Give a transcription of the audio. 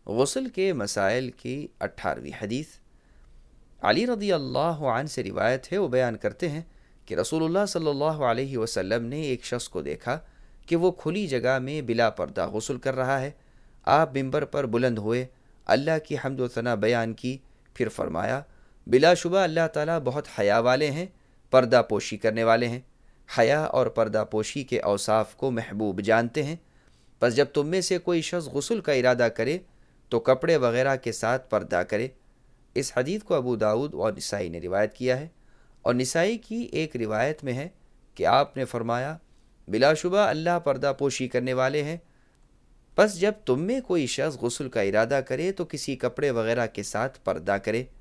गुस्ल के मसाइल की 18वीं हदीस। अली रज़ी अल्लाह अन्हु से रिवायत है, वो बयान करते हैं कि रसूलुल्लाह सल्लल्लाहु अलैहि वसल्लम ने एक शख्स को देखा कि वो खुली जगह में बिला पर्दा गुस्ल कर रहा है। आप मिंबर पर बुलंद हुए, अल्लाह की हम्द व सना बयान की, फिर फरमाया, बिलाशुबा अल्लाह ताला बहुत हया वाले हैं, पर्दा पोशी करने वाले हैं। हया और पर्दा पोशी के औसाफ को महबूब जानते हैं। बस जब तुम में से कोई शख्स गुस्ल का इरादा करे तो कपड़े वगैरह के साथ पर्दा करे। इस हदीस को अबू दाऊद और निसाई ने रिवायत किया है, और निसाई की एक रिवायत में है कि आपने फरमाया, बिलाशुबा अल्लाह पर्दा पोशी करने वाले हैं। बस जब तुम में कोई शख्स गुस्ल का इरादा करे तो किसी कपड़े वगैरह के साथ पर्दा करे।